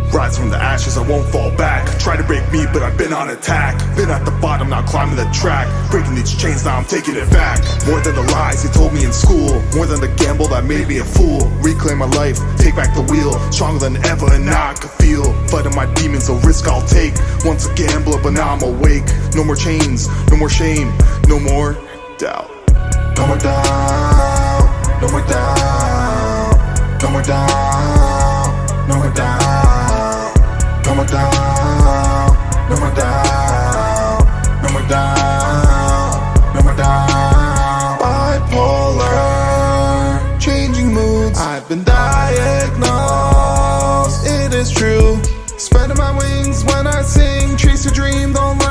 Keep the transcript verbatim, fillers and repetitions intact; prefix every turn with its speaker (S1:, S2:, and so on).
S1: Rise from the ashes, I won't fall back. Try to break me, but I've been on attack. Been at the bottom, now climbing the track. Breaking these chains, now I'm taking it back. More than the lies they told me in school. More than the gamble that made me a fool. Reclaim my life, take back the wheel. Stronger than ever and now I can feel. Fighting my demons, a risk I'll take. Once a gambler, but now I'm awake. No more chains, no more shame, no more doubt. No more doubt, no more doubt. No more doubt, no more doubt. No more doubt, no more doubt, no more doubt, no more doubt. Bipolar, changing moods. I've been diagnosed, it is true. Spreading my wings when I sing, chase a dream, don't let